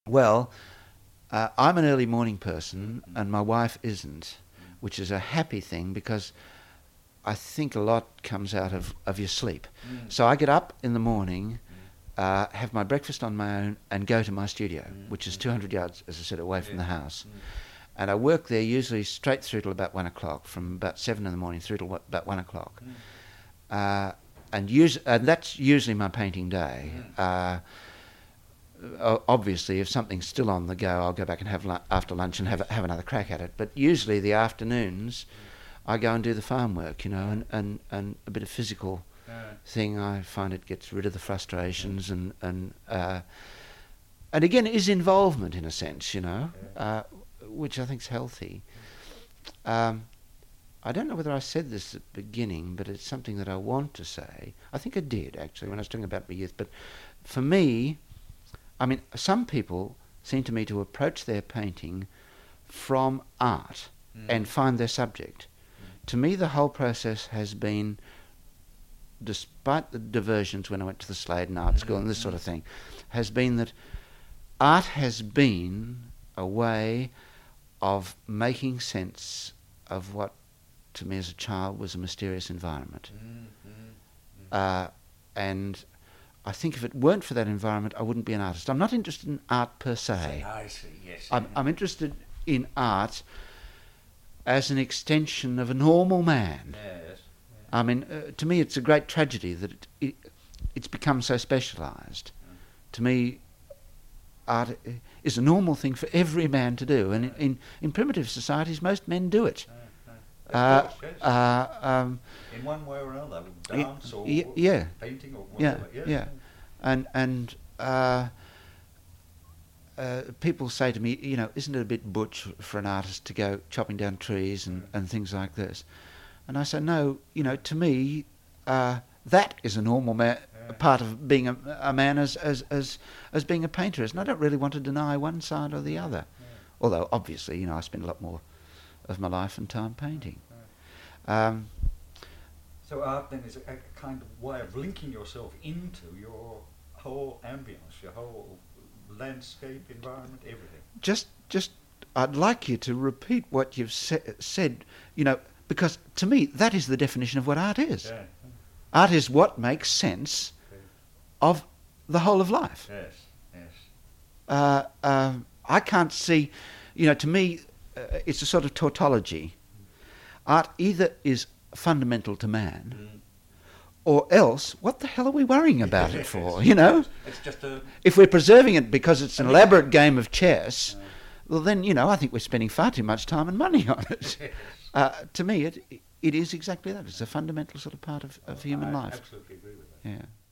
Well, I'm an early morning person, and my wife isn't, which is a happy thing because I think a lot comes out of your sleep. So I get up in the morning, have my breakfast on my own, and go to my studio, which is 200 yards, as I said, away from the house. And I work there usually straight through till about 1 o'clock, from about 7 in the morning through till about 1 o'clock. And that's usually my painting day. Obviously, if something's still on the go, I'll go back and have after lunch and have another crack at it. But usually the afternoons, I go and do the farm work, and a bit of physical thing. I find it gets rid of the frustrations and again, it is involvement in a sense, which I think is healthy. I don't know whether I said this at the beginning, but it's something that I want to say. I think I did, actually, when I was talking about my youth. But for me, I mean, some people seem to me to approach their painting from art and find their subject. To me, the whole process has been, despite the diversions when I went to the Sladen Art School and this sort of thing, has been that art has been a way of making sense of what, to me as a child, was a mysterious environment. And I think if it weren't for that environment, I wouldn't be an artist. I'm not interested in art per se. I see, yes. I'm interested in art as an extension of a normal man. Yes. I mean, to me, it's a great tragedy that it's become so specialised. To me, art is a normal thing for every man to do, and in primitive societies, most men do it. Of course, yes. In one way or another, dance or painting or whatever. Yeah. And people say to me, isn't it a bit butch for an artist to go chopping down trees and things like this? And I say, no, to me, that is a normal part of being a man as being a painter is. And I don't really want to deny one side or the other. Although, obviously, I spend a lot more of my life and time painting. So art then is a kind of way of linking yourself into your whole ambience, your whole landscape, environment, everything. Just, I'd like you to repeat what you've said, because to me that is the definition of what art is. Yeah. Art is what makes sense of the whole of life. Yes. I can't see, to me, it's a sort of tautology. Art either is fundamental to man, or else, what the hell are we worrying about it for? It's just if we're preserving it because it's an elaborate game of chess, well then, I think we're spending far too much time and money on it. To me, it is exactly that. It's a fundamental sort of part of human life. I absolutely agree with that. Yeah.